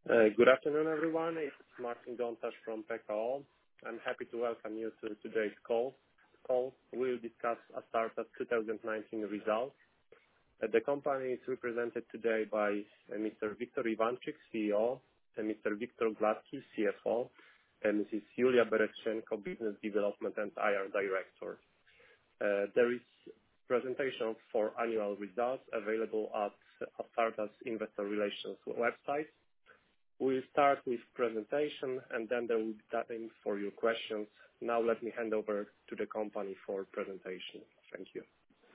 Good afternoon, everyone. It's Martin Dontas from PKO. I'm happy to welcome you to today's call. We'll discuss Astarta's 2019 results. The company is represented today by Mr. Wiktor Iwanczyk, CEO, and Mr. Wiktor Gladki, CFO, and Mrs. Julia Bereschenko, Business Development and IR Director. There is presentation for annual results available at Astarta's Investor Relations website. We'll start with presentation, and then there will be time for your questions. Now let me hand over to the company for presentation. Thank you.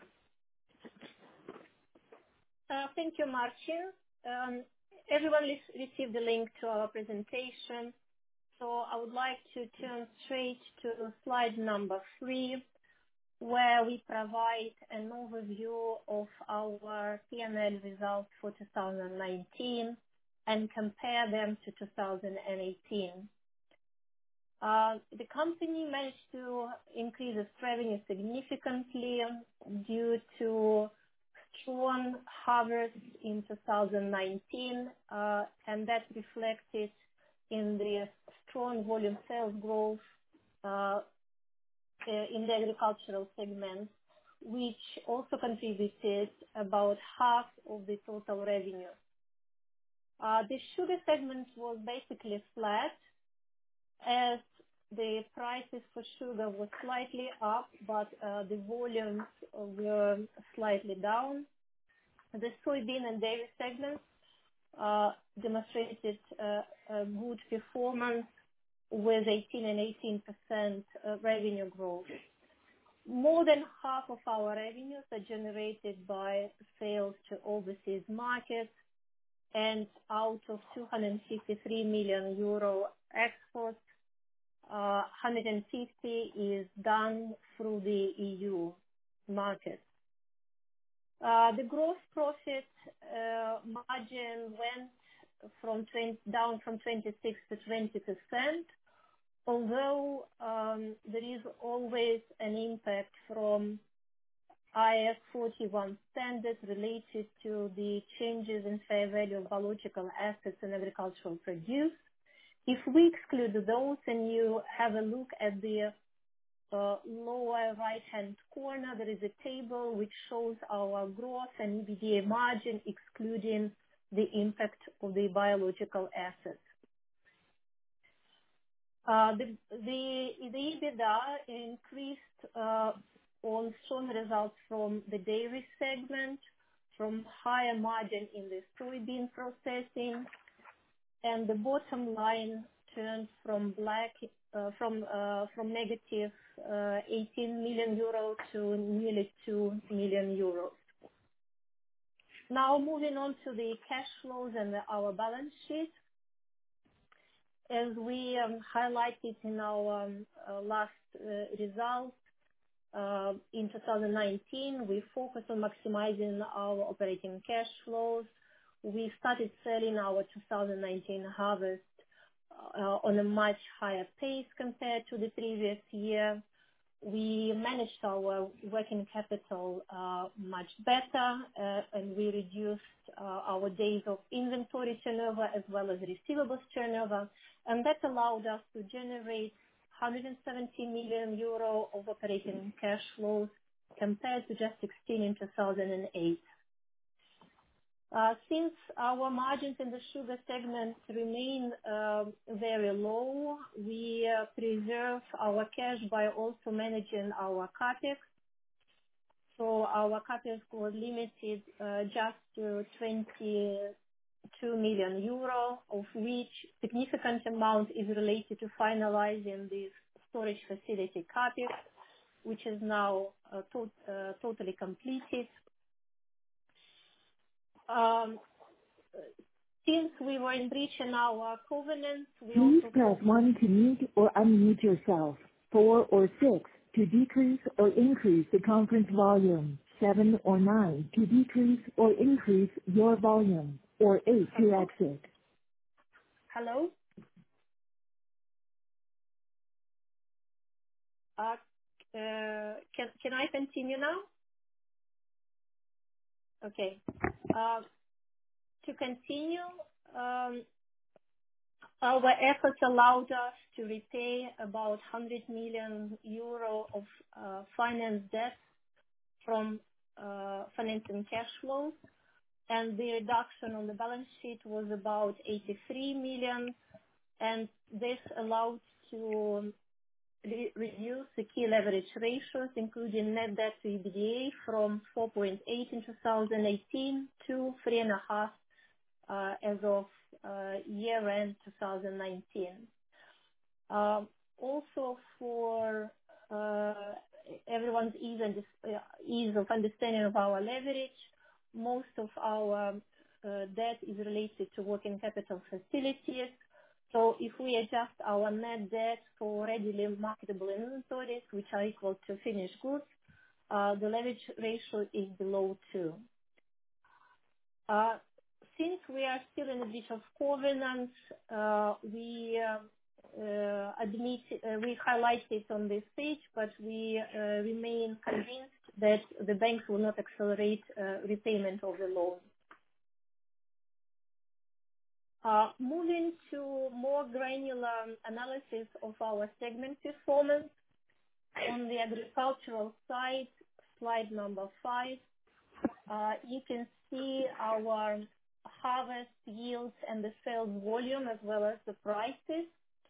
Thank you, Marcin. Everyone received the link to our presentation. So I would like to turn straight to slide number 3, where we provide an overview of our P&L results for 2019 and compare them to 2018. The company managed to increase its revenue significantly due to strong harvest in 2019, and that reflected in the strong volume sales growth in the agricultural segment, which also contributed about half of the total revenue. The sugar segment was basically flat, as the prices for sugar were slightly up, but the volumes were slightly down. The soybean and dairy segments demonstrated a good performance with 18 and 18% revenue growth. More than half of our revenues are generated by sales to overseas markets, and out of 253 million euro exports, 150 is done through the EU market. The gross profit margin went down from 26 to 20%, although there is always an impact from IAS 41 standards related to the changes in fair value of biological assets and agricultural produce. If we exclude those and you have a look at the lower right-hand corner, there is a table which shows our gross and EBITDA margin excluding the impact of the biological assets. The EBITDA increased on strong results from the dairy segment, from higher margin in the soybean processing, and the bottom line turned from negative 18 million euros to nearly 2 million euros. Now moving on to the cash flows and our balance sheet. As we highlighted in our last results, in 2019, we focused on maximizing our operating cash flows. We started selling our 2019 harvest on a much higher pace compared to the previous year. We managed our working capital much better, and we reduced our days of inventory turnover as well as receivables turnover, and that allowed us to generate 170 million euro of operating cash flows compared to just 16 in 2008. Since our margins in the sugar segment remain very low, we preserve our cash by also managing our CapEx. So our CapEx was limited just to 22 million euro, of which significant amount is related to finalizing the storage facility CapEx, which is now totally completed. Since we were in breach in our covenants, Please press 1 to mute or unmute yourself, 4 or 6 to decrease or increase the conference volume, 7 or 9 to decrease or increase your volume, or 8 to exit. Hello? Can I continue now? Okay. To continue, Our efforts allowed us to repay about 100 million euro of finance debt from financing cash flows, and the reduction on the balance sheet was about 83 million, and this allowed to reduce the key leverage ratios, including net debt to EBITDA, from 4.8 in 2018 to 3.5 as of year-end 2019. Also, for everyone's ease of understanding of our leverage, most of our debt is related to working capital facilities. So if we adjust our net debt for readily marketable inventories, which are equal to finished goods, the leverage ratio is below 2. Since we are still in a bit of covenants, we highlight it on this page, but we remain convinced that the banks will not accelerate repayment of the loan. Moving to more granular analysis of our segment performance, on the agricultural side, slide number 5, you can see our harvest yields and the sales volume as well as the prices.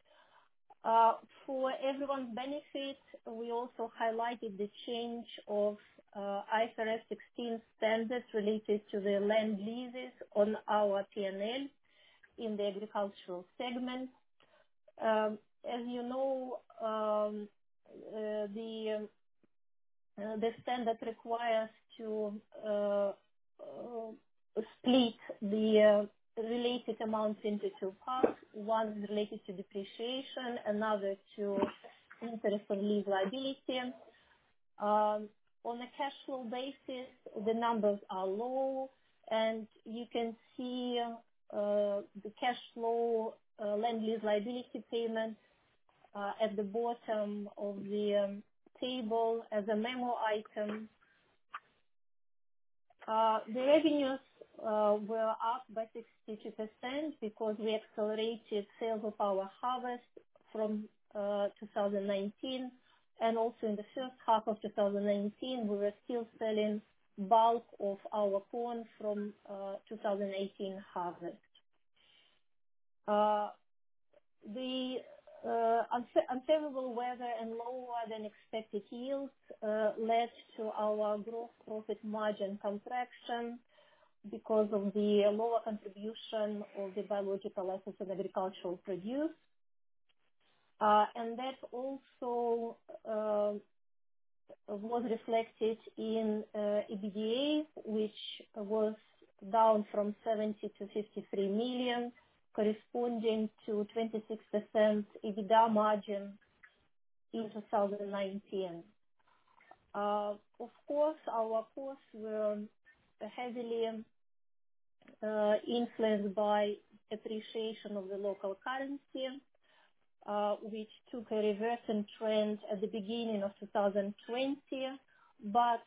For everyone's benefit, we also highlighted the change of IFRS 16 standards related to the land leases on our P&L in the agricultural segment. As you know, the standard requires to split the related amounts into two parts. One is related to depreciation, another to interest on lease liability. On a cash flow basis, the numbers are low, and you can see the cash flow land lease liability payment at the bottom of the table as a memo item. The revenues were up by 62% because we accelerated sales of our harvest from 2019, and also in the first half of 2019 we were still selling bulk of our corn from 2018 harvest. The unfavorable weather and lower than expected yields led to our gross profit margin contraction because of the lower contribution of the biological assets and agricultural produce. And that also was reflected in EBITDA, which was down from 70 to 53 million, corresponding to 26% EBITDA margin in 2019. Of course, our costs were heavily influenced by appreciation of the local currency, which took a reversing trend at the beginning of 2020, but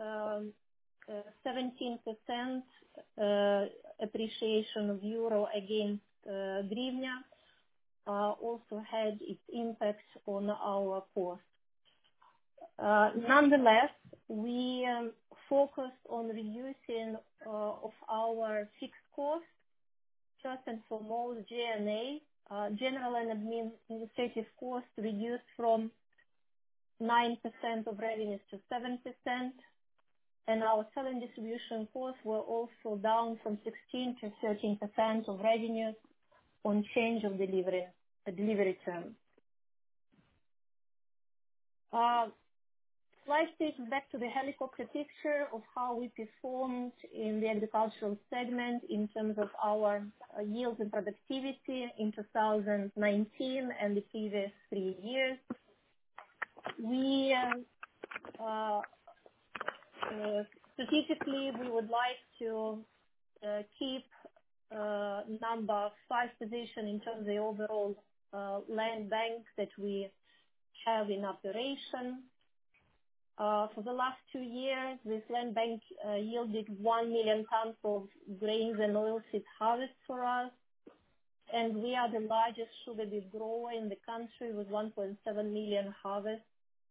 17% appreciation of euro against hryvnia also had its impact on our costs. Nonetheless, we focused on reducing of our fixed costs. First and foremost, G&A, general and administrative costs, reduced from 9% of revenues to 7%, and our selling distribution costs were also down from 16 to 13% of revenues on change of delivery term. Slide takes back to the helicopter picture of how we performed in the agricultural segment in terms of our yields and productivity in 2019 and the previous 3 years. We strategically, we would like to keep number 5 position in terms of the overall land bank that we have in operation. For the last 2 years, this land bank yielded 1 million tons of grains and oilseed harvest for us. and we are the largest sugar beet grower in the country with 1.7 million harvests.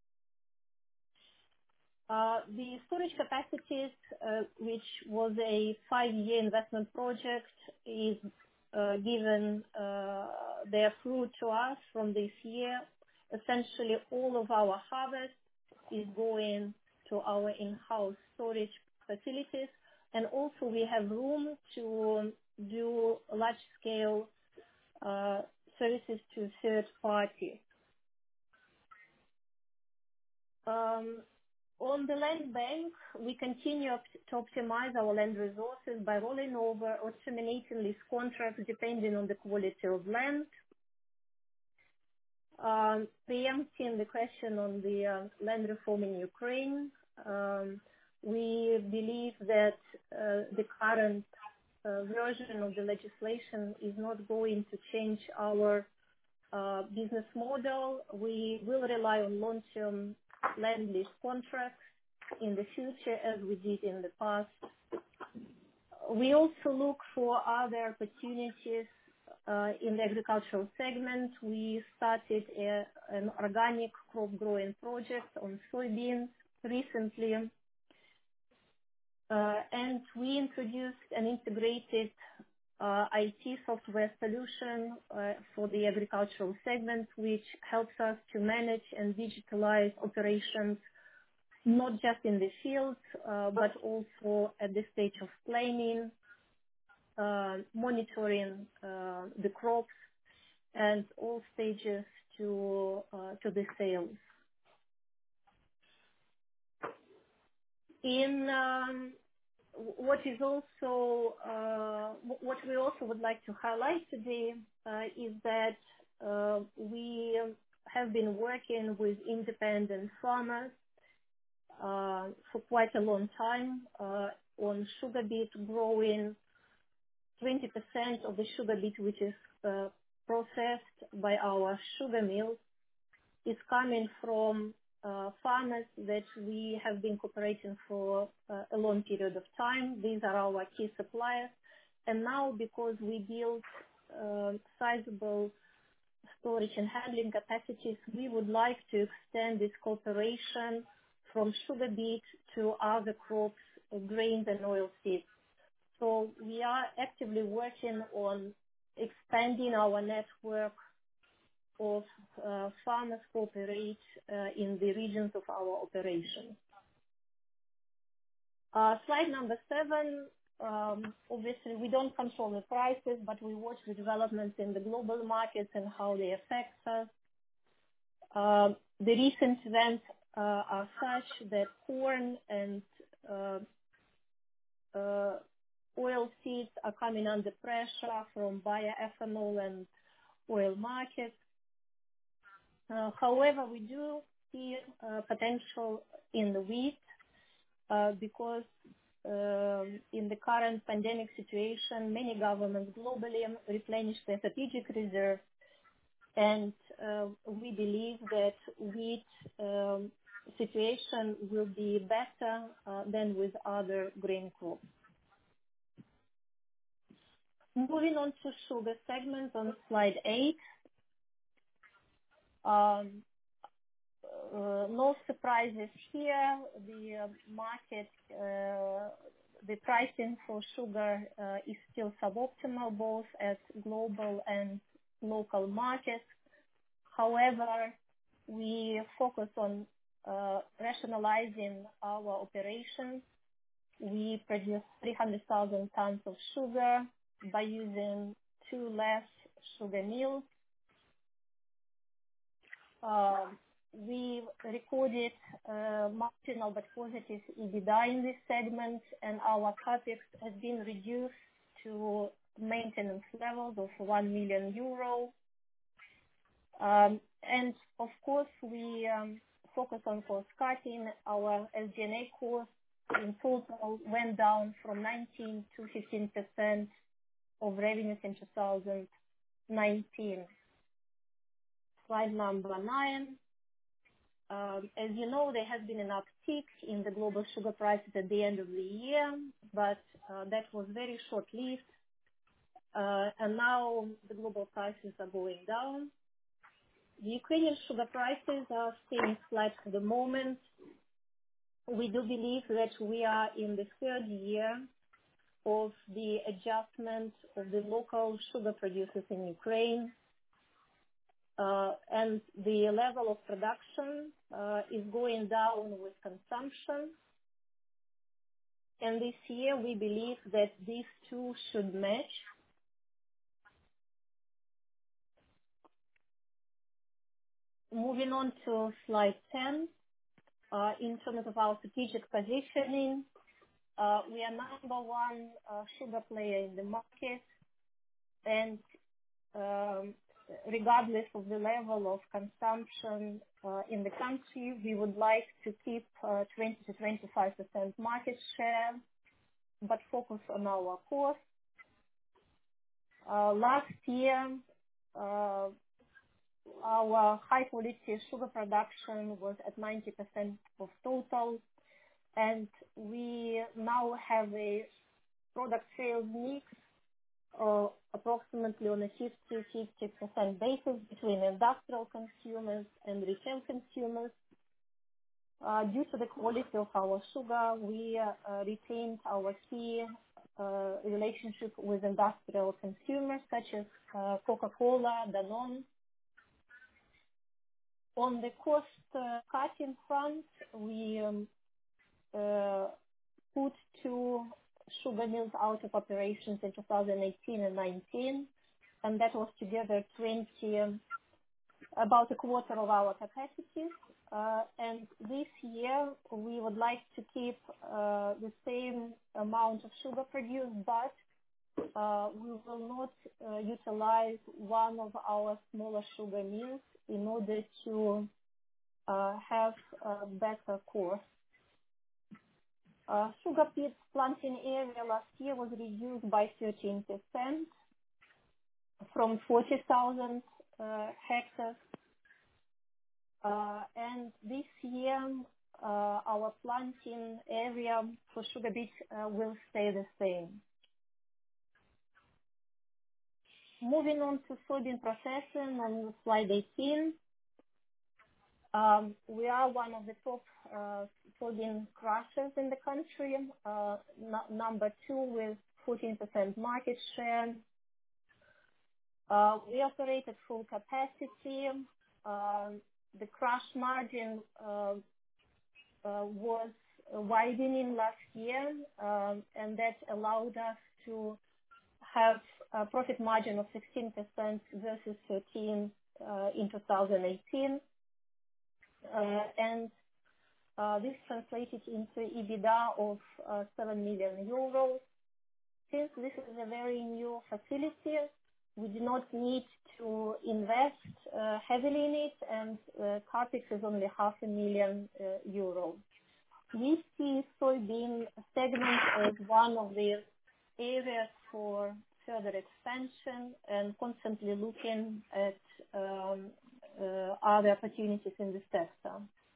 The storage capacities, which was a 5-year investment project, is given their fruit to us from this year. Essentially, all of our harvest is going to our in-house storage facilities, and also we have room to do large-scale services to third parties. On the land bank, we continue to optimize our land resources by rolling over or terminating lease contracts depending on the quality of land. Preempting the question on the land reform in Ukraine, we believe that the current version of the legislation is not going to change our business model. We will rely on long-term land lease contracts in the future as we did in the past. We also look for other opportunities in the agricultural segment. We started an organic crop growing project on soybeans recently, and we introduced an integrated IT software solution for the agricultural segment, which helps us to manage and digitalize operations, not just in the field, but also at the stage of planning, monitoring the crops, and all stages to the sales. What we also would like to highlight today is that we have been working with independent farmers for quite a long time on sugar beet growing. 20% of the sugar beet which is processed by our sugar mills is coming from farmers that we have been cooperating for a long period of time. These are our key suppliers. And now, because we built sizable storage and handling capacities, we would like to extend this cooperation from sugar beet to other crops, grains and oilseeds. So we are actively working on expanding our network of farmers cooperate in the regions of our operation. Slide number 7. Obviously, we don't control the prices, but we watch the developments in the global markets and how they affect us. The recent events are such that corn and oilseeds are coming under pressure from bioethanol and oil markets. However, we do see potential in the wheat because in the current pandemic situation, many governments globally replenish their strategic reserves, and we believe that wheat situation will be better than with other grain crops. Moving on to sugar segment on slide 8. No surprises here. The market, the pricing for sugar is still suboptimal, both at global and local markets. However, we focus on rationalizing our operations. We produce 300,000 tons of sugar by using 2 less sugar mills. We recorded marginal but positive EBITDA in this segment, and our capex has been reduced to maintenance levels of 1 million euro. And of course, we focus on cost cutting. Our SG&A costs in total went down from 19 to 15% of revenues in 2019. Slide number 9. As you know, there has been an uptick in the global sugar prices at the end of the year, but that was very short-lived. and now the global prices are going down. The Ukrainian sugar prices are staying flat for the moment. We do believe that we are in the third year of the adjustment of the local sugar producers in Ukraine, and the level of production is going down with consumption. And this year, we believe that these two should match. Moving on to slide 10, in terms of our strategic positioning, we are number one sugar player in the market, and regardless of the level of consumption in the country, we would like to keep 20 to 25% market share, but focus on our core. Last year, our high-quality sugar production was at 90% of total, and we now have a product sales mix approximately on a 50% basis between industrial consumers and retail consumers. Due to the quality of our sugar, we retained our key relationship with industrial consumers such as Coca-Cola, Danone. On the cost-cutting front, we put two sugar mills out of operations in 2018 and 19, and that was together about a quarter of our capacity. And this year, we would like to keep the same amount of sugar produced, but we will not utilize one of our smaller sugar mills in order to have better cost. Sugar beet planting area last year was reduced by 13% from 40,000 hectares. And this year, our planting area for sugar beet will stay the same. Moving on to soybean processing on slide 18. We are one of the top soybean crushers in the country, number two with 14% market share. We operate at full capacity. The crush margin was widening last year, and that allowed us to have a profit margin of 16% versus 13% in 2018. And this translated into EBITDA of 7 million euros. Since this is a very new facility, we do not need to invest heavily in it, and CapEx is only €500,000. We see soybean segment as one of the areas for further expansion and constantly looking at other opportunities in the sector.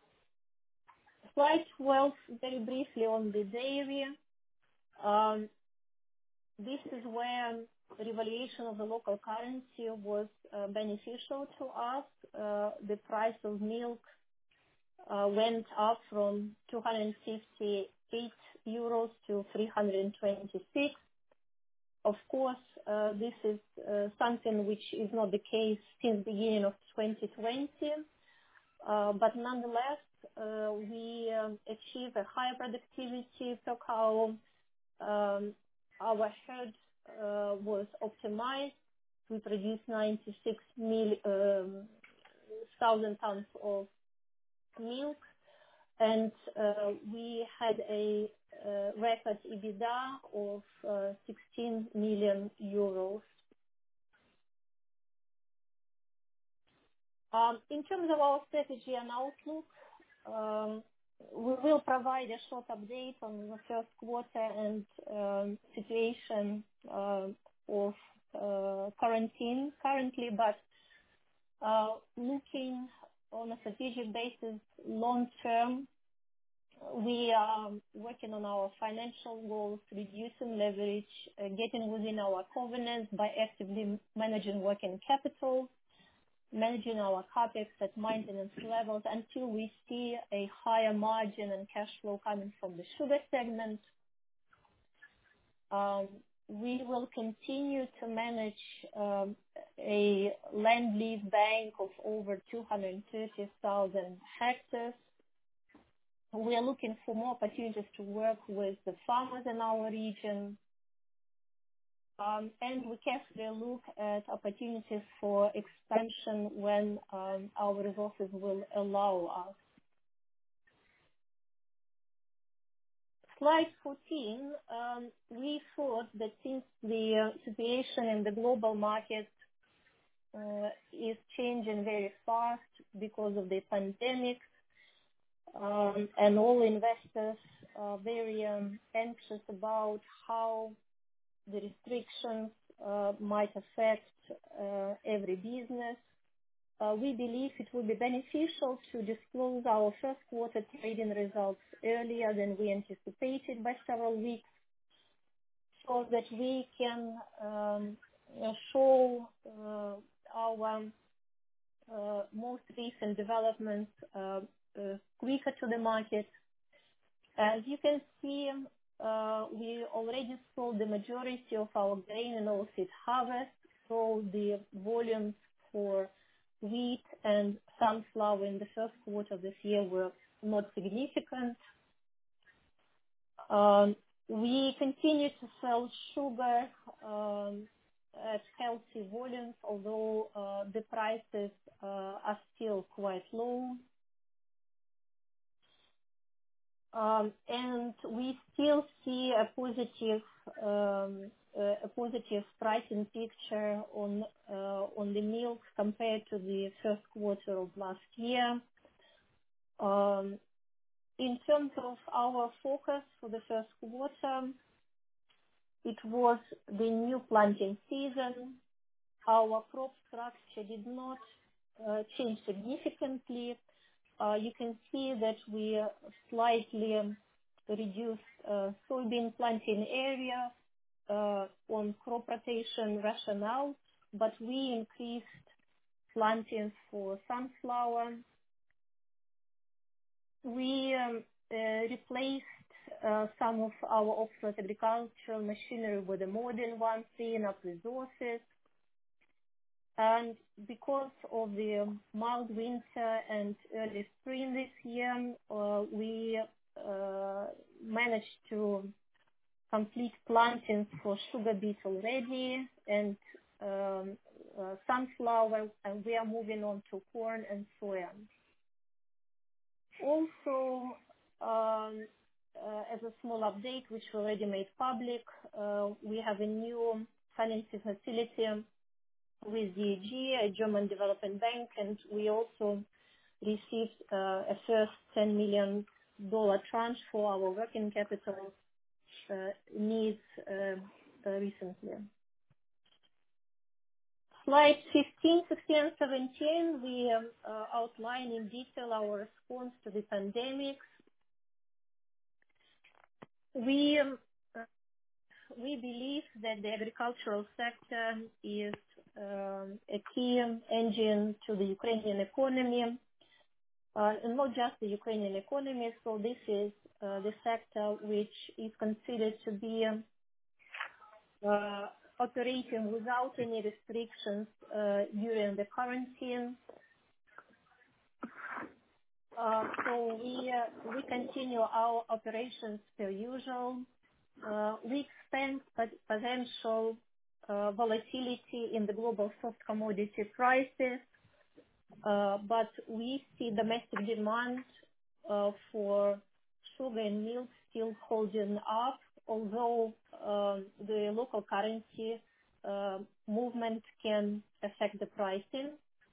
Slide 12, very briefly on the dairy. This is where revaluation of the local currency was beneficial to us. The price of milk went up from €258 to 326. Of course, this is something which is not the case since the beginning of 2020, but nonetheless, we achieved a higher productivity per cow. Our herd was optimized. We produced 96,000 tons of milk, and we had a record EBITDA of 16 million euros. In terms of our strategy and outlook, we will provide a short update on the first quarter and situation of quarantine currently, but looking on a strategic basis long term, We are working on our financial goals, reducing leverage, getting within our covenants by actively managing working capital, managing our CapEx at maintenance levels until we see a higher margin and cash flow coming from the sugar segment. We will continue to manage a land lease bank of over 230,000 hectares. We are looking for more opportunities to work with the farmers in our region. And we carefully look at opportunities for expansion when our resources will allow us. Slide 14, we thought that since the situation in the global market is changing very fast because of the pandemic, and all investors are very anxious about how the restrictions might affect every business. We believe it will be beneficial to disclose our first quarter trading results earlier than we anticipated by several weeks, so that we can show our most recent developments quicker to the market. As you can see, we already sold the majority of our grain and oilseed harvest, so the volumes for wheat and sunflower in the first quarter of this year were not significant. We continue to sell sugar at healthy volumes, although the prices are still quite low. And we still see a positive pricing picture on the milk compared to the first quarter of last year. In terms of our focus for the first quarter, it was the new planting season. Our crop structure did not change significantly. You can see that we slightly reduced soybean planting area on crop rotation rationale, but we increased plantings for sunflower. We replaced some of our off-road agricultural machinery with a modern one, freeing up resources. And because of the mild winter and early spring this year, we managed to complete plantings for sugar beet already and sunflower, and we are moving on to corn and soya. Also, as a small update, which we already made public, we have a new financing facility with DEG, a German development bank, and we also received a first $10 million tranche for our working capital needs recently. Slide 15, 16, and 17, we outline in detail our response to the pandemic. We believe that the agricultural sector is a key engine to the Ukrainian economy, and not just the Ukrainian economy. So this is the sector which is considered to be operating without any restrictions during the quarantine. So we continue our operations per usual. We expect potential volatility in the global soft commodity prices, but we see domestic demand for sugar and milk still holding up, although the local currency movement can affect the pricing.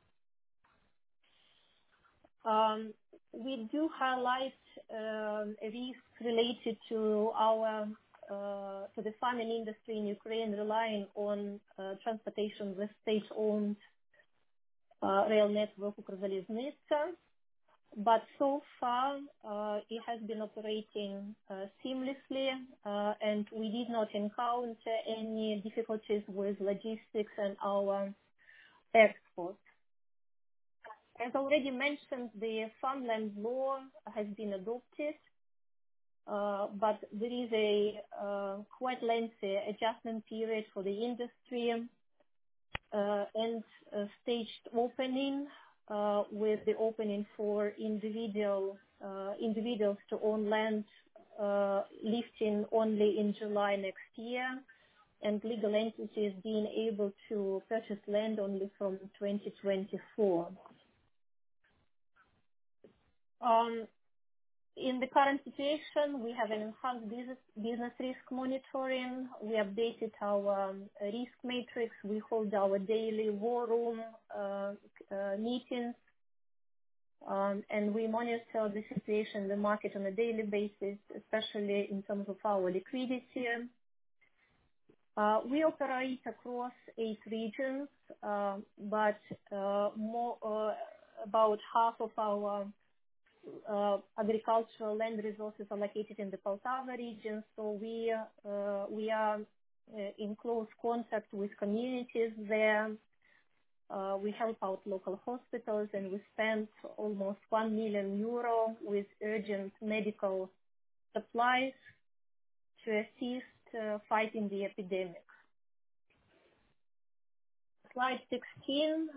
We do highlight a risk related to the farming industry in Ukraine relying on transportation with state-owned rail network Ukrzaliznytsia. but so far it has been operating seamlessly, and we did not encounter any difficulties with logistics and our exports. As already mentioned, the farmland law has been adopted, but there is a quite lengthy adjustment period for the industry and staged opening, with the opening for individuals to own land lifting only in July next year, and legal entities being able to purchase land only from 2024. In the current situation, we have an enhanced business risk monitoring. We updated our risk matrix. We hold our daily war room meetings, and we monitor the situation in the market on a daily basis, especially in terms of our liquidity. We operate across 8 regions, but about half of our agricultural land resources are located in the Poltava region, so we are in close contact with communities there. We help out local hospitals, and we spent almost 1 million euro with urgent medical supplies to assist fighting the epidemic. Slide 16.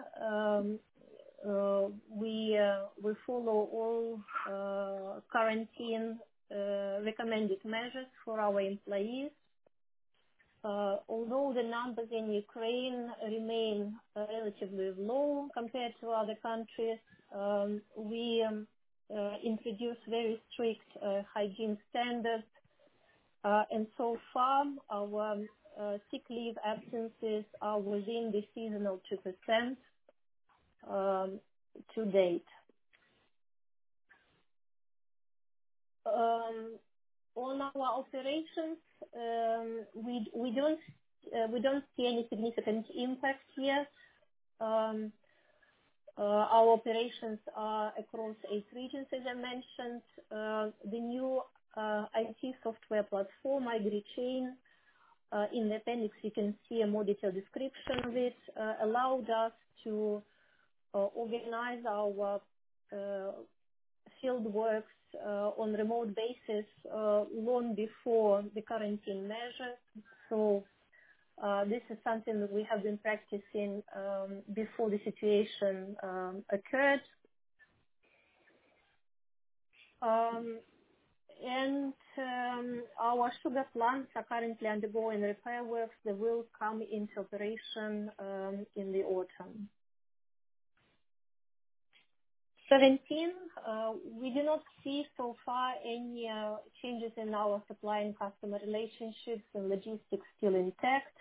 We follow all quarantine recommended measures for our employees. Although the numbers in Ukraine remain relatively low compared to other countries, we introduce very strict hygiene standards, and so far our sick leave absences are within the seasonal 2%. To date. On our operations, we don't see any significant impact yet. Our operations are across 8 regions, as I mentioned. The new IT software platform, AgriChain, in the appendix you can see a more detailed description of it, allowed us to organize our field works on remote basis long before the quarantine measures. So this is something that we have been practicing before the situation occurred. And our sugar plants are currently undergoing repair works that will come into operation in the autumn. 17, we do not see so far any changes in our supply and customer relationships, and logistics still intact.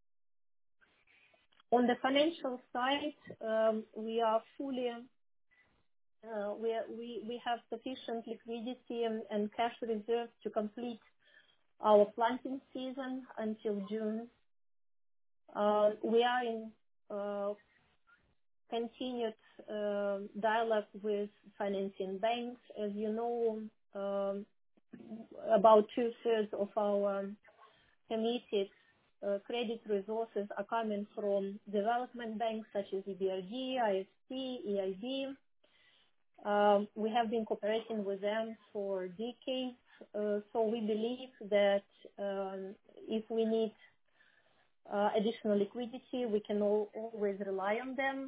On the financial side, we are fully, we have sufficient liquidity and cash reserves to complete our planting season until June. We are in continued dialogue with financing banks. As you know, about 2/3 of our committed credit resources are coming from development banks such as EBRD, IFC, EIB. We have been cooperating with them for decades, so we believe that if we need additional liquidity, we can always rely on them.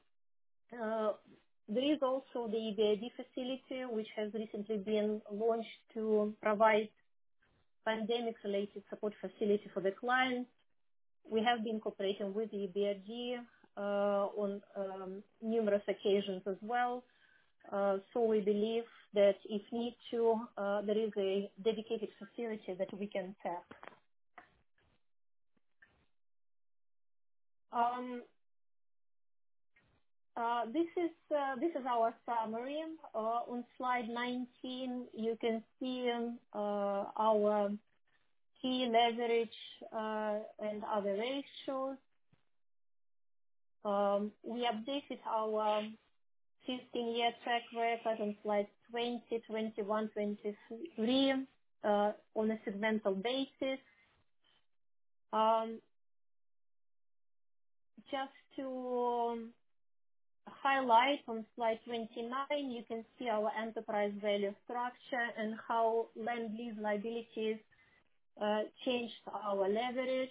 There is also the EBRD facility, which has recently been launched to provide pandemic-related support facility for the clients. We have been cooperating with the EBRD on numerous occasions as well. So we believe that if need to, there is a dedicated facility that we can tap. This is our summary. On slide 19, you can see our key leverage and other ratios. We updated our 15-year track record on slides 20, 21, 23 on a segmental basis. Just to highlight on slide 29, you can see our enterprise value structure and how land lease liabilities changed our leverage.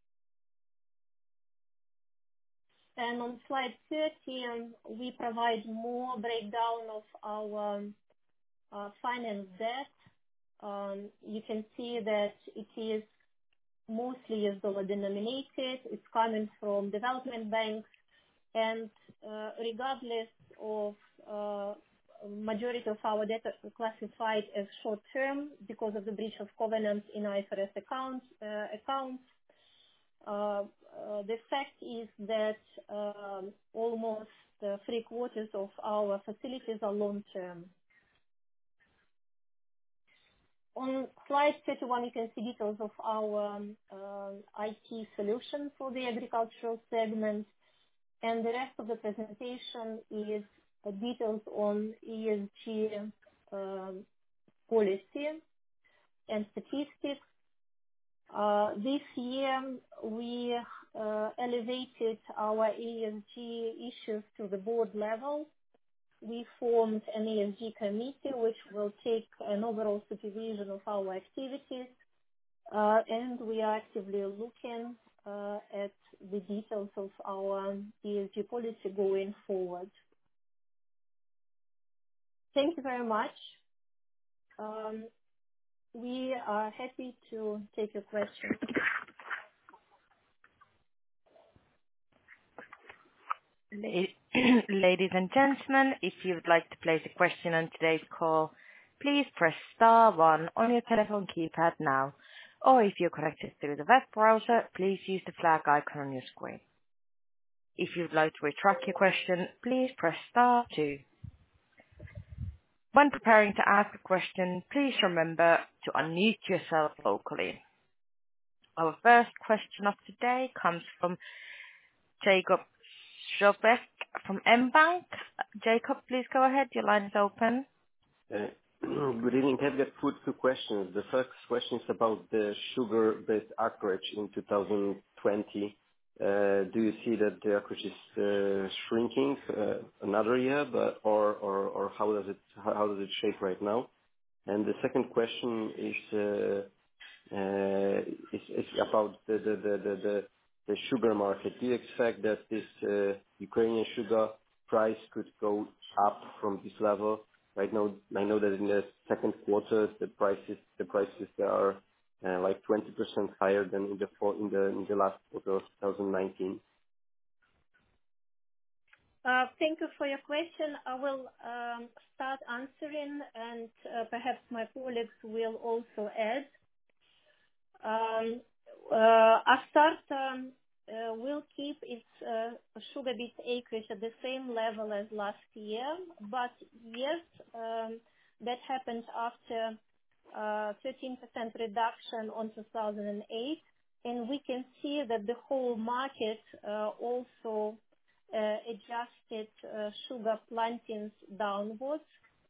And on slide 30, we provide more breakdown of our finance debt. You can see that it is mostly US dollar denominated. It's coming from development banks, and regardless of majority of our debt are classified as short term because of the breach of covenants in IFRS accounts. The fact is that almost 3/4 of our facilities are long term. On slide 31, you can see details of our IT solution for the agricultural segment, and the rest of the presentation is details on ESG policy and statistics. This year, we elevated our ESG issues to the board level. We formed an ESG committee which will take an overall supervision of our activities, and we are actively looking at the details of our ESG policy going forward. Thank you very much. We are happy to take your questions. Ladies and gentlemen, if you would like to place a question on today's call, please press star 1 on your telephone keypad now, or if you're connected through the web browser, please use the flag icon on your screen. If you'd like to retract your question, please press star 2. When preparing to ask a question, please remember to unmute yourself locally. Our first question of today comes from Jacob Sjobeck from mBank. Jacob, please go ahead. Your line is open. Good evening. I've got two questions. The first question is about the sugar-based acreage in 2020. Do you see that the acreage is shrinking another year, or how does it shape right now? And the second question is about the sugar market. Do you expect that this Ukrainian sugar price could go up from this level? Right now, I know that in the second quarter the prices are like 20% higher than in the last quarter of 2019. Thank you for your question. I will start answering, and perhaps my colleagues will also add. Astarta will keep its sugar beet acreage at the same level as last year, but yes, that happened after 13% reduction on 2008, and we can see that the whole market also adjusted sugar plantings downwards.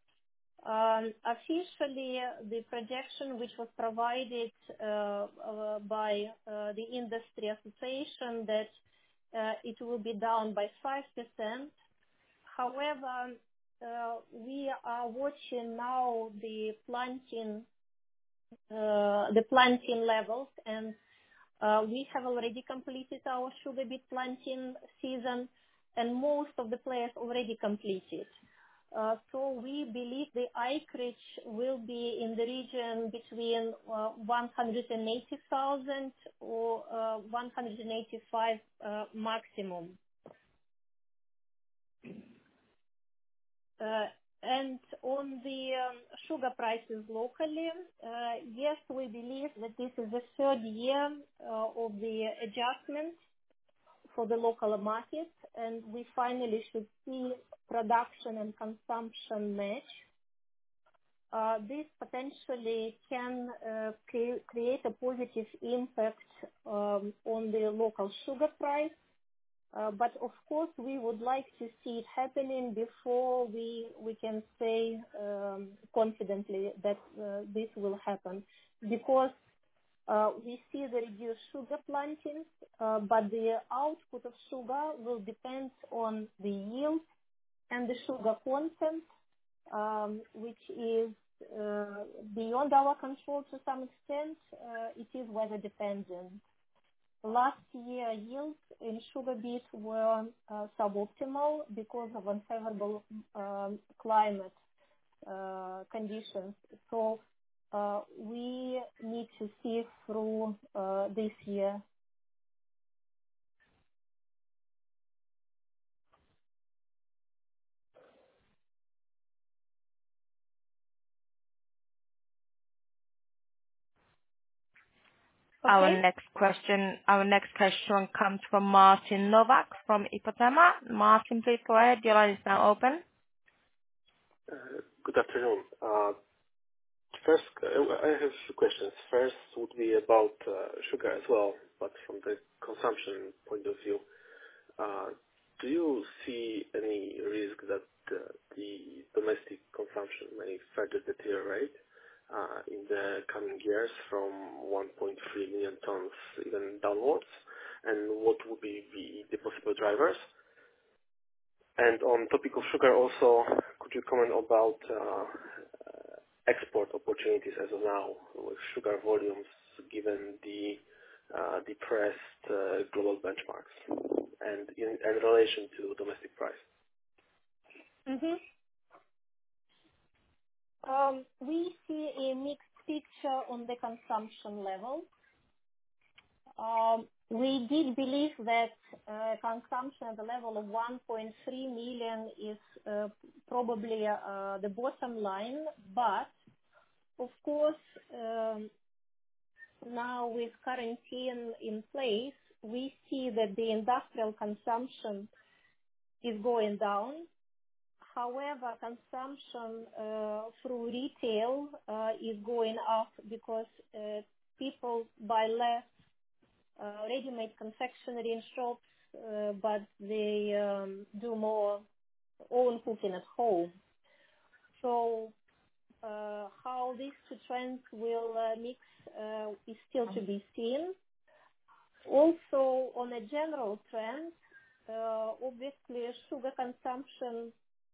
Officially, the projection which was provided by the industry association that it will be down by 5%. However, we are watching now the planting levels, and we have already completed our sugar beet planting season, and most of the players already completed. So we believe the acreage will be in the region between 180,000 or 185 maximum. And on the sugar prices locally, yes, we believe that this is the third year of the adjustment for the local market, and we finally should see production and consumption match. This potentially can create a positive impact on the local sugar price. But of course, we would like to see it happening before we can say confidently that this will happen, because we see the reduced sugar plantings, but the output of sugar will depend on the yield and the sugar content, which is beyond our control to some extent. It is weather dependent. Last year, yields in sugar beet were suboptimal because of unfavorable climate conditions. So we need to see through this year. Okay. Our next question comes from Martin Novak from Ipopema. Martin, please go ahead. Your line is now open. Good afternoon. First, I have a few questions. First would be about sugar as well, but from the consumption point of view. Do you see any risk that the domestic consumption may further deteriorate in the coming years from 1.3 million tons even downwards? And what would be the possible drivers? And on topic of sugar also, could you comment about export opportunities as of now with sugar volumes given the depressed global benchmarks and in relation to domestic price? Mm-hmm. We see a mixed picture on the consumption level. We did believe that consumption at the level of 1.3 million is probably the bottom line, but of course, now with quarantine in place, we see that the industrial consumption is going down. However, consumption through retail is going up because people buy less ready-made confectionery in shops, but they do more own cooking at home. So how these two trends will mix is still to be seen. Also, on a general trend, obviously sugar consumption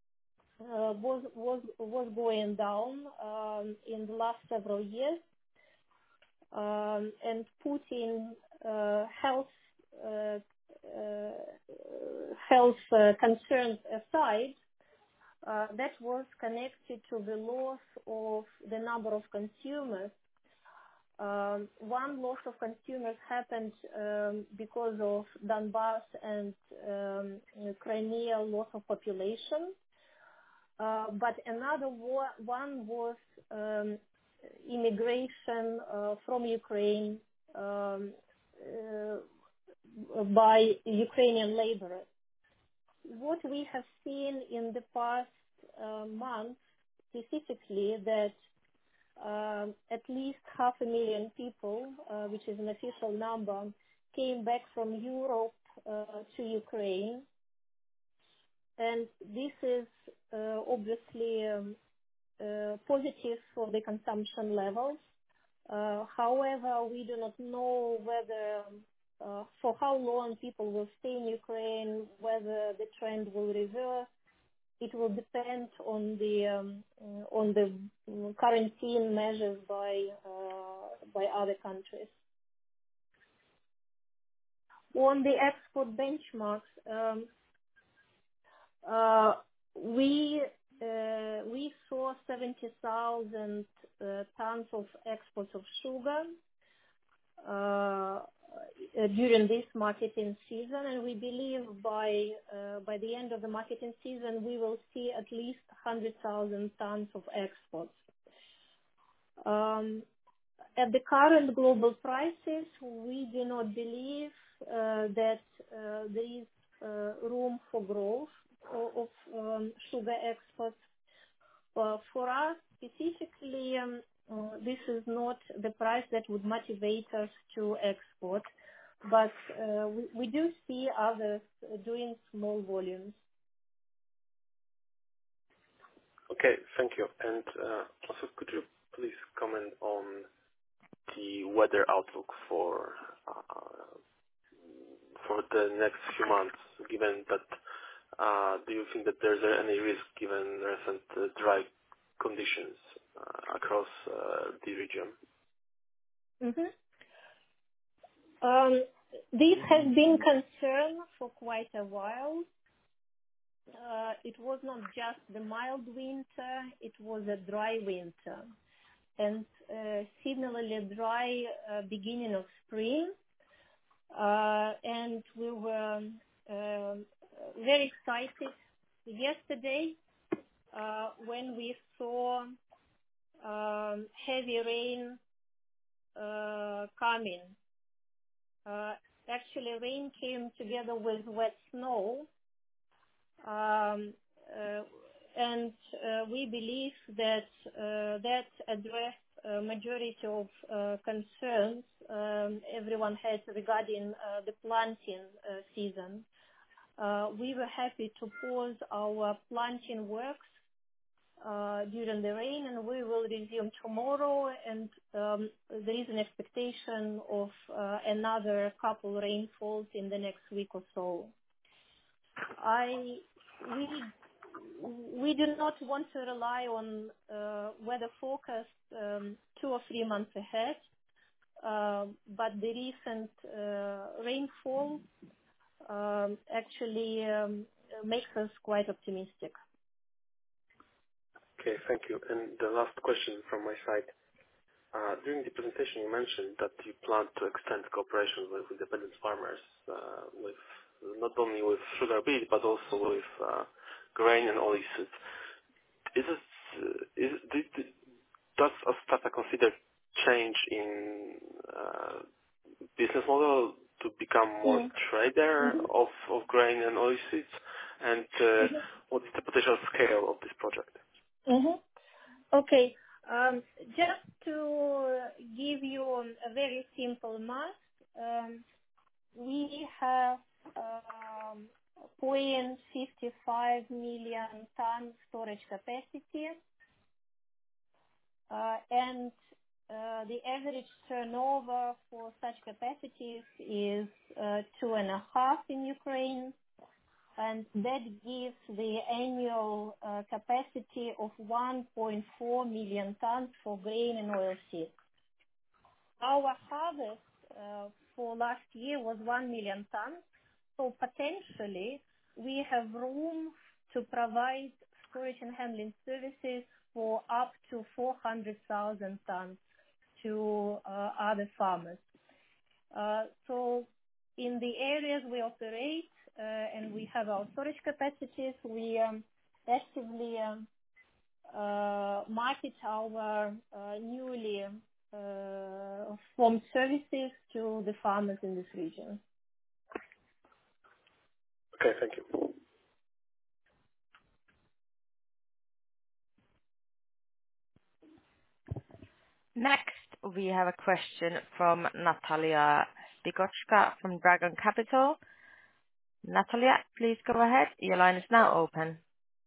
was going down in the last several years, and putting health concerns aside, that was connected to the loss of the number of consumers. One loss of consumers happened because of Donbass and Crimea loss of population. But another one was immigration from Ukraine by Ukrainian laborers. What we have seen in the past month, specifically, that at least 500,000 people, which is an official number, came back from Europe to Ukraine. And this is obviously positive for the consumption levels. However, we do not know whether for how long people will stay in Ukraine, whether the trend will reverse. It will depend on the quarantine measures by other countries. On the export benchmarks, we saw 70,000 tons of exports of sugar during this marketing season, and we believe by the end of the marketing season we will see at least 100,000 tons of exports. At the current global prices, we do not believe that there is room for growth of sugar exports. For us specifically, this is not the price that would motivate us to export. but we do see others doing small volumes. Okay, thank you. And also, could you please comment on the weather outlook for the next few months, given that do you think that there's any risk given recent dry conditions across the region? Mm-hmm. This has been concern for quite a while. It was not just the mild winter, it was a dry winter. And similarly dry beginning of spring. And we were very excited yesterday when we saw heavy rain coming. Actually, rain came together with wet snow, and we believe that that addressed majority of concerns everyone had regarding the planting season. We were happy to pause our planting works during the rain, and we will resume tomorrow, and there is an expectation of another couple rainfalls in the next week or so. We do not want to rely on weather forecast 2 or 3 months ahead, but the recent rainfall actually makes us quite optimistic. Okay, thank you. And the last question from my side. During the presentation, you mentioned that you plan to extend cooperation with independent farmers, with not only with sugar beet but also with grain and oilseeds. Does Astarta consider change in business model to become more trader of grain and oilseeds? And what is the potential scale of this project? Mm-hmm. Okay. Just to give you a very simple math, we have 0.55 million ton storage capacity, and the average turnover for such capacities is 2.5 in Ukraine, and that gives the annual capacity of 1.4 million tons for grain and oilseed. Our harvest for last year was 1 million tons, so potentially we have room to provide storage and handling services for up to 400,000 tons to other farmers. So in the areas we operate, and we have our storage capacities, we actively market our newly formed services to the farmers in this region. Okay, thank you. Next, we have a question from Natalia Spigochka from Dragon Capital. Natalia, please go ahead. Your line is now open.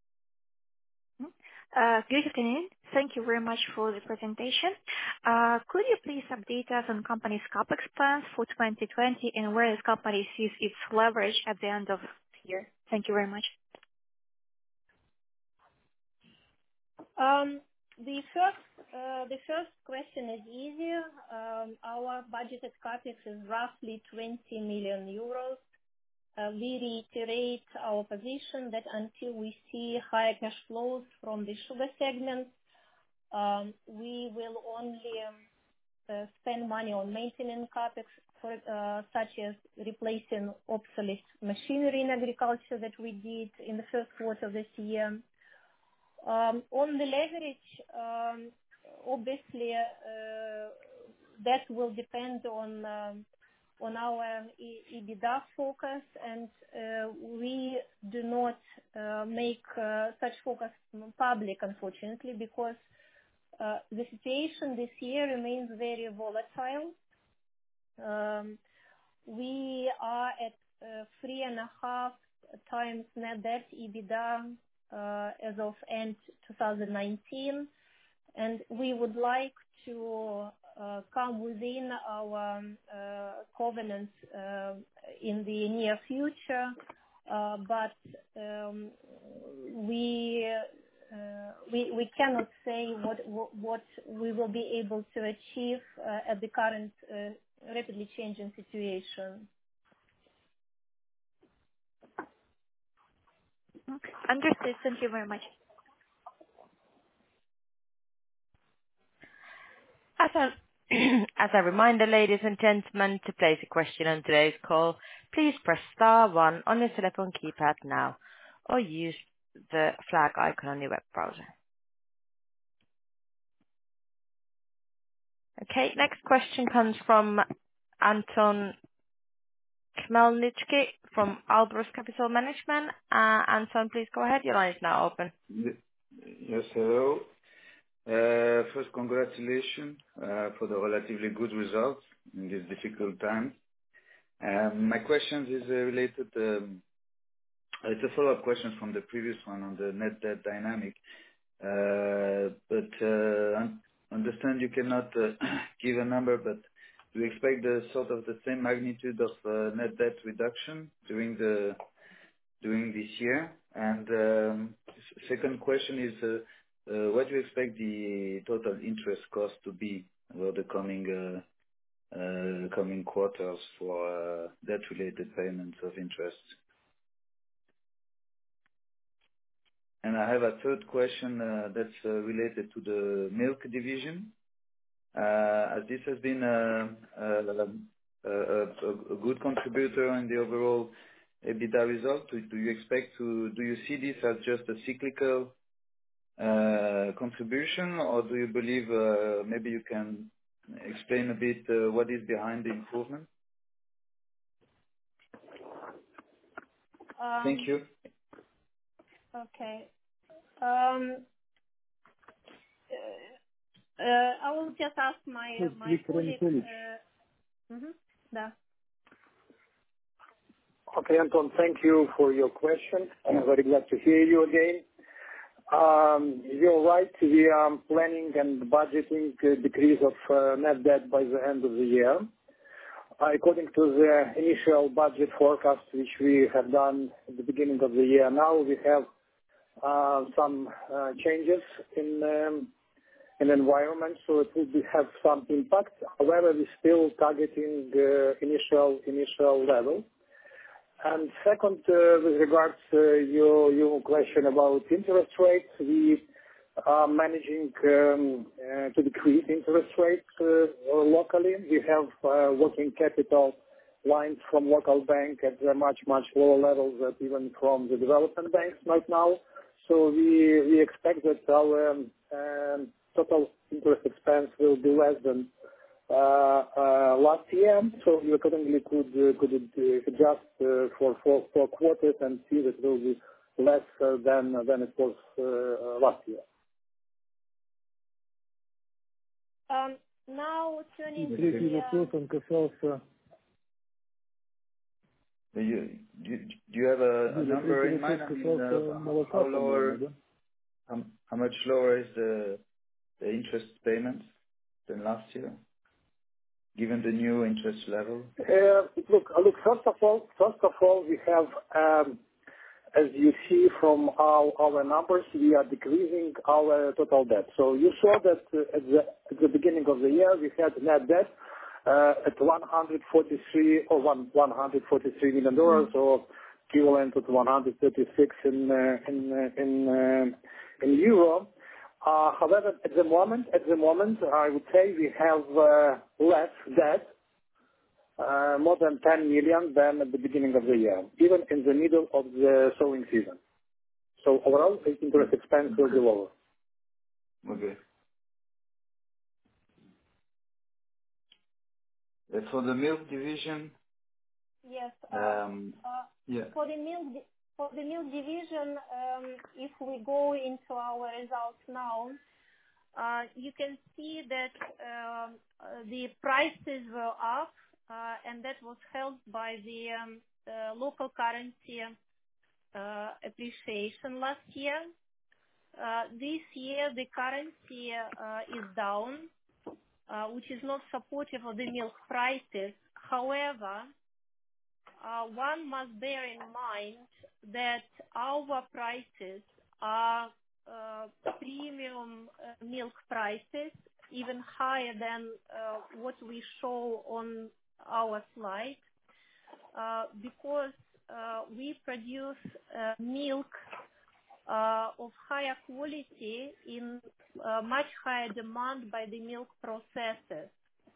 Good afternoon. Thank you very much for the presentation. Could you please update us on company's CapEx plans for 2020 and where the company sees its leverage at the end of the year? Thank you very much. The first question is easier. Our budgeted CapEx is roughly 20 million euros. We reiterate our position that until we see higher cash flows from the sugar segment, we will only spend money on maintenance CapEx, such as replacing obsolete machinery in agriculture that we did in the first quarter of this year. On the leverage, obviously, that will depend on our EBITDA focus, and we do not make such focus public, unfortunately, because the situation this year remains very volatile. we are at 3.5 times net debt EBITDA as of end 2019, and we would like to come within our covenants in the near future, but we cannot say what we will be able to achieve at the current rapidly changing situation. Okay. Understood. Thank you very much. As a reminder, ladies and gentlemen, to place a question on today's call, please press star 1 on your telephone keypad now, or use the flag icon on your web browser. Okay, next question comes from Anton Khmelnytsky from Albatros Capital Management. Anton, please go ahead. Your line is now open. Yes, hello. First, congratulations for the relatively good results in this difficult time. My question is related, it's a follow-up question from the previous one on the net debt dynamic. Understand you cannot give a number, but do you expect the sort of the same magnitude of net debt reduction during this year? And second question is, what do you expect the total interest cost to be over the coming quarters for debt-related payments of interest? And I have a third question that's related to the milk division. As this has been a good contributor in the overall EBITDA result, do you see this as just a cyclical contribution, or do you believe maybe you can explain a bit what is behind the improvement? Thank you. Okay. I will just ask my colleague. Okay, Anton, thank you for your question. I'm very glad to hear you again. You're right. We are planning and budgeting a decrease of net debt by the end of the year. According to the initial budget forecast, which we have done at the beginning of the year, now we have some changes in environment, so it will have some impact. However, we're still targeting initial level. And second, with regards to your question about interest rates, we are managing to decrease interest rates locally. We have working capital lines from local bank at a much lower levels than even from the development banks right now. So we expect that our total interest expense will be less than last year. So you accordingly could adjust for 4 quarters and see that it will be less than it was last year. Now turning to do you have a number in mind? I mean, how much lower is the interest payments than last year, given the new interest level? Look. First of all, we have, as you see from our numbers, we are decreasing our total debt. So you saw that at the beginning of the year, we had net debt at $143 million, or equivalent to 136 in euro. However, at the moment, I would say we have less debt, more than 10 million than at the beginning of the year, even in the middle of the sowing season. So overall, interest expense will be lower. Okay. For the milk division. Yes. Yeah. For the milk division, if we go into our results now, you can see that the prices were up and that was helped by the local currency appreciation last year. This year, the currency is down, which is not supportive of the milk prices. However, one must bear in mind that our prices are premium milk prices, even higher than what we show on our slide, because we produce milk of higher quality in much higher demand by the milk processors.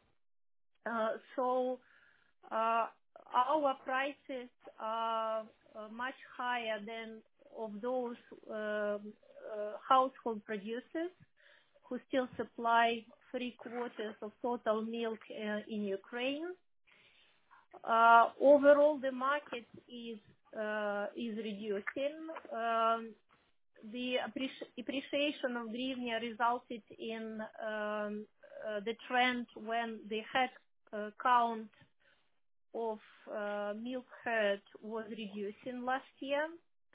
So our prices are much higher than of those household producers who still supply 3/4 of total milk in Ukraine. Overall, the market is reducing. The appreciation of hryvnia resulted in the trend when the head count of milk herd was reducing last year,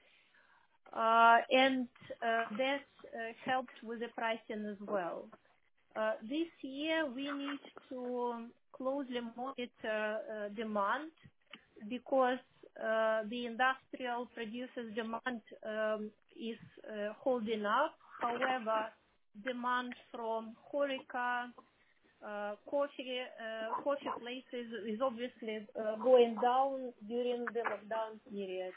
and that helped with the pricing as well. This year, we need to closely monitor demand because the industrial producers' demand is holding up. However, demand from HoReCa, coffee places is obviously going down during the lockdown period.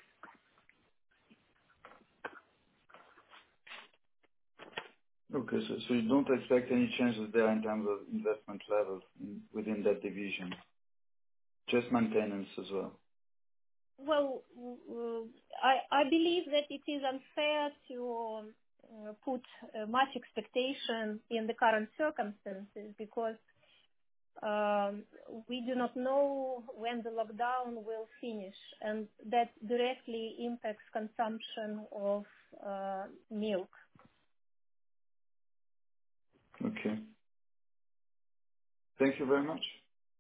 Okay, so you don't expect any changes there in terms of investment levels within that division, just maintenance as well? Well, I believe that it is unfair to put much expectation in the current circumstances because we do not know when the lockdown will finish, and that directly impacts consumption of milk. Okay. Thank you very much.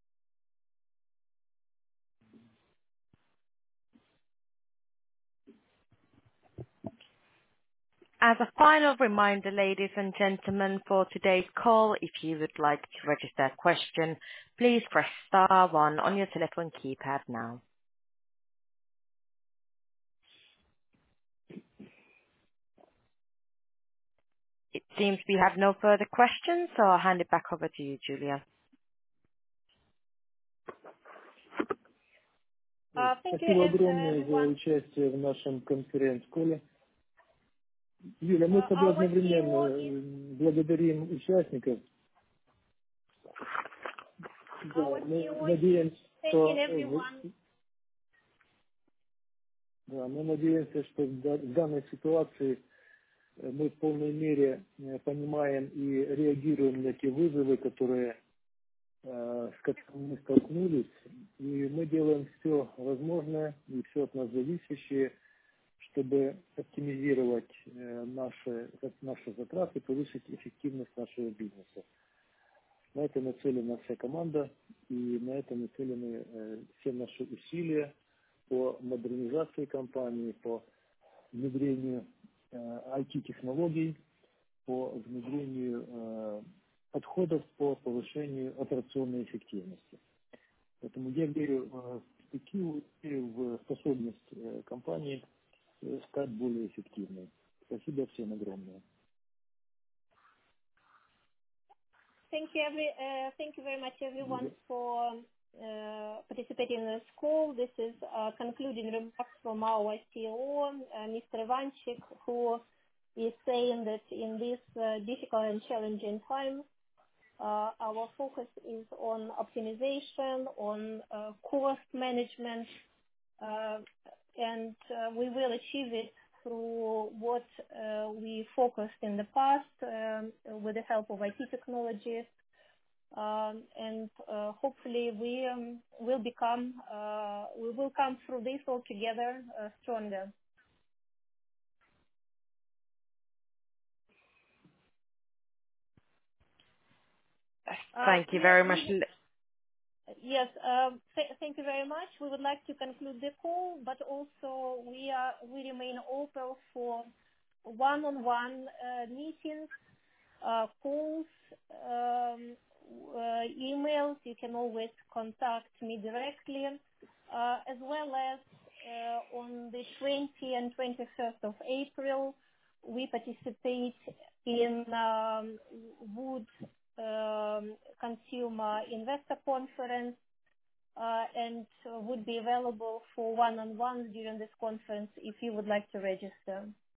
As a final reminder, ladies and gentlemen, for today's call, if you would like to register a question, please press star 1 on your telephone keypad now. It seems we have no further questions, so I'll hand it back over to you, Julia. Thank Спасибо you, огромное за everyone. участие в нашем конференц-коле. Юля, мы с тобой одновременно благодарим участников. Да, мы надеемся, что в данной ситуации мы в полной мере понимаем и реагируем на те вызовы, с которыми мы столкнулись, и мы делаем все возможное и все от нас зависящее, чтобы оптимизировать наши затраты, повысить эффективность нашего бизнеса. На это нацелена вся команда, и на это нацелены все наши усилия по модернизации компании, по внедрению IT-технологий, по внедрению подходов по повышению операционной эффективности. Поэтому я верю в перспективу и в способность компании стать более эффективной. Спасибо всем огромное. Thank you very much, everyone, for participating in this call. This is concluding remarks from our CEO, Mr. Ivanchik, who is saying that in this difficult and challenging time, our focus is on optimization, on cost management, and we will achieve it through what we focused in the past with the help of IT technologies, and hopefully we will come through this all together stronger. Thank you very much. Yes. Thank you very much. We would like to conclude the call, but also we remain open for one-on-one meetings, calls, emails. You can always contact me directly, as well as on the 20th and 21st of April, we participate in Wood Consumer Investor Conference, and would be available for one-on-ones during this conference if you would like to register.